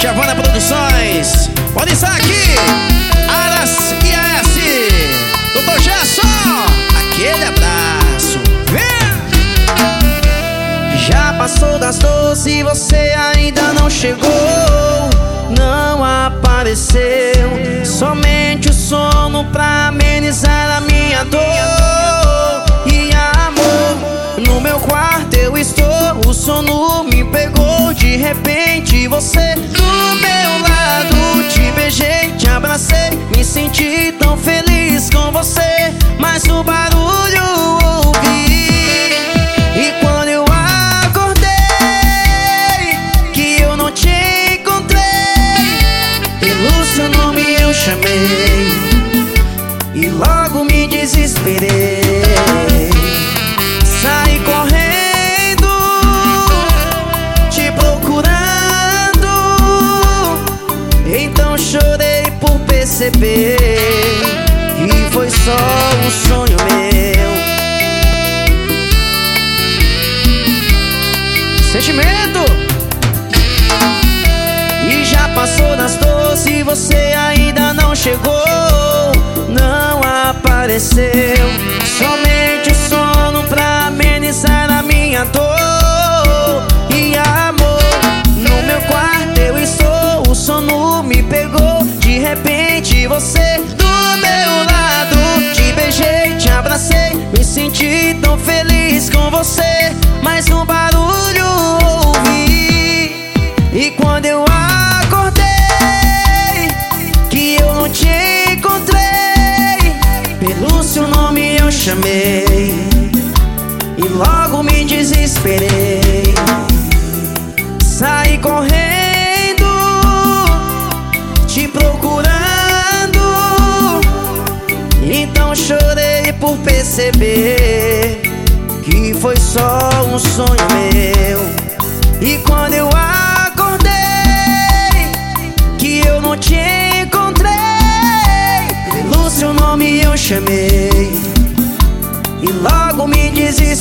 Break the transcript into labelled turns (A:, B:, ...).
A: Giovana Produções. Pode estar aqui, Aras e AS. Doutor Gerson, aquele abraço. Vem!
B: Já passou das 12 e você ainda não chegou, não apareceu. Somente o sono pra amenizar a minha dor. E amor, no meu quarto eu estou, o sono me pegou. De repente você do meu lado, te beijei, te abracei, me senti tão feliz com você, mas o barulho ouvi. E quando eu acordei, que eu não te encontrei, pelo seu nome eu chamei e logo me desesperei. Saí correndo, te procurando, então chorei por perceber que foi só um sonho meu. Sentimento! E já passou das 12 e você ainda não chegou, não apareceu. Somente o sono pra amenizar a minha dor. E amor, no meu quarto eu estou, o sono me pegou. De repente você do meu lado, te beijei, te abracei, me senti tão feliz com você, mas um barulho ouvi. E quando eu acordei, que eu não te encontrei, pelo seu nome eu chamei e logo me desesperei. Saí correndo, te procurando, então chorei por perceber que foi só um sonho meu. E quando eu acordei, que eu não te encontrei, pelo seu nome eu chamei e logo me desesperei.